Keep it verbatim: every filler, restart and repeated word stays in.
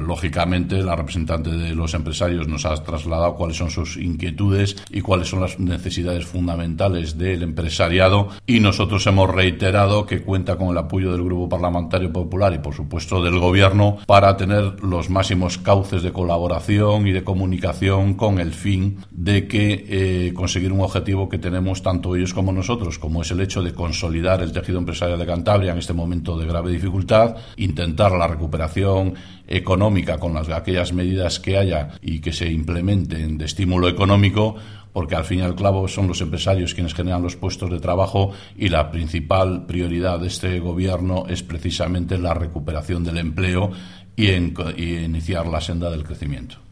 lógicamente, la representante de los empresarios nos ha trasladado cuáles son sus inquietudes y cuáles son las necesidades fundamentales del empresariado, y nosotros hemos reiterado que cuenta con el apoyo del Grupo Parlamentario Popular y, por supuesto, del Gobierno para tener los máximos cauces de colaboración y de comunicación con el fin de que eh, conseguir un objetivo que tenemos tanto ellos como nosotros, como es el hecho de consolidar el tejido empresarial de Cantabria en este momento de grave dificultad, intentar la recuperación económica con las, aquellas medidas que haya y que se implementen de estímulo económico, porque al fin y al cabo son los empresarios quienes generan los puestos de trabajo, y la principal prioridad de este Gobierno es precisamente la recuperación del empleo y, en, y iniciar la senda del crecimiento.